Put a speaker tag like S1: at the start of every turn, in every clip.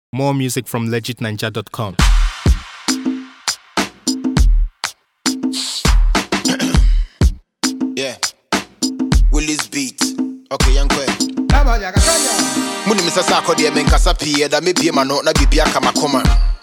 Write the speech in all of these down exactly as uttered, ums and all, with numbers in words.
S1: More music from legit ninja dot com.
S2: Yeah. Willis beat. Okay, young boy. Muni misa sako de men kasa pie da me bie ma no na bibia kama koma.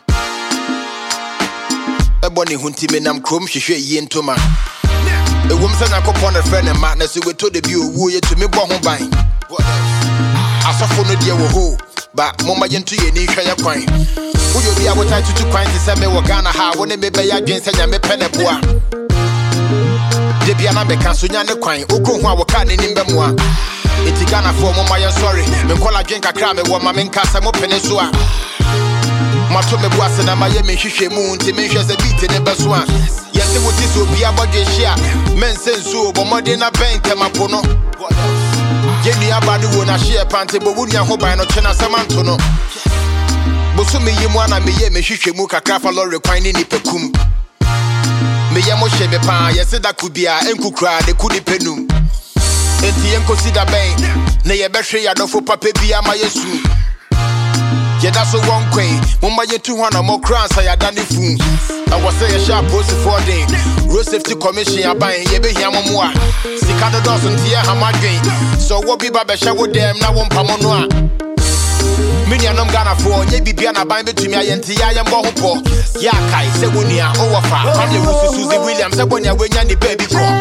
S2: Eboni hunti me nam krom hwehwe yie ntoma. Ewom sa na kopon na friend ma na se weto de bi owu ye to me bo ho ban. Asofo no de wo ho ba momma yentu ye ni hwa ya kwan. Uyo bi abota tutu kwan ti se me wo Ghana ha wo ne me be ya dwen se nya me pene boa. De bia na be kan so nya ne kwan ogo ho a wo ka ne nimbe mo a. Iti Ghana for momma ye sorry me kola dwen kakra me wo ma me nka se mo pene so a. Mato me boase na ma ye me hwehwe mu nti me hwese beat ne beso a. Yesi wo ti so bi abode hia men sensu obomode na bank mapo no. Yeni abade wo na share pante bo wunia ho ban no chena samanto no. Boso me yimu ana me ye me hwehwe mu kakra fa lorry kwan ni nipakum. Me ye mo hye me pa yesi da kubia enkukura de kudi penum. Enti enkosi da ben na ye behwe ya dofo papa bia ma yesu. Yeda so one quay, mumma ye two hundred more crowns I had done fool. I was say a sharp post for day. Road safety commission ya buying ye be here more. Sikado dozen tia hamagin. So what be baba show them now one pamonoa. Many anom Ghana for ye be biana bind between me and tia and bohopo. Ya kai se wunia overfa. Family was Susie Williams, when you win any baby girl.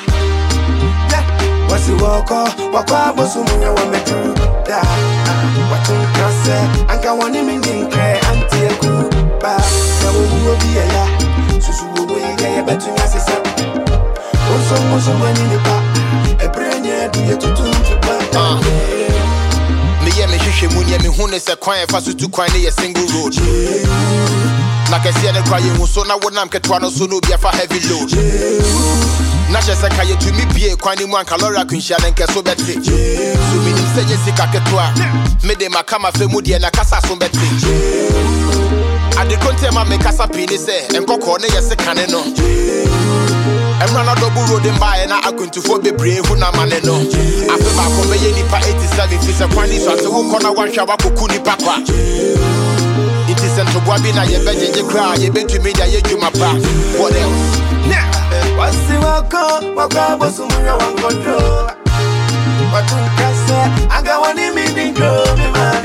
S3: What's the walk off? Walk up, was soon you want me to die. What you can say, I can't want him in the cray and take a group. But there will be a ya. Susu will get better as a son. Also, most of money in the back. A brain, yeah, do you to do to buy?
S2: Me, yeah, me, she moon, yeah, me, who is a quiet for to quiet a single road. Like I said, I cry you, so now when I'm Ketwano, so no be a heavy load. Na just like you to me be a quite one calora kunsha and keso betri. So me say Jessica Ketwa. Me de makama femudi and a casa so betri. I de conte ma me casa pini say and coco ne yes caneno. And run out double road and buy and I going to for be brave who na maneno. After my come ye nipa eighty-seven feet a quani so to walk on a one shower kukuni papa. It is sent to Wabina ye beje ye cry ye bet to me that ye do my pa. What else?
S3: What's the walk up? Walk up, was soon you want control. What you can say, I got one in me, go, me man.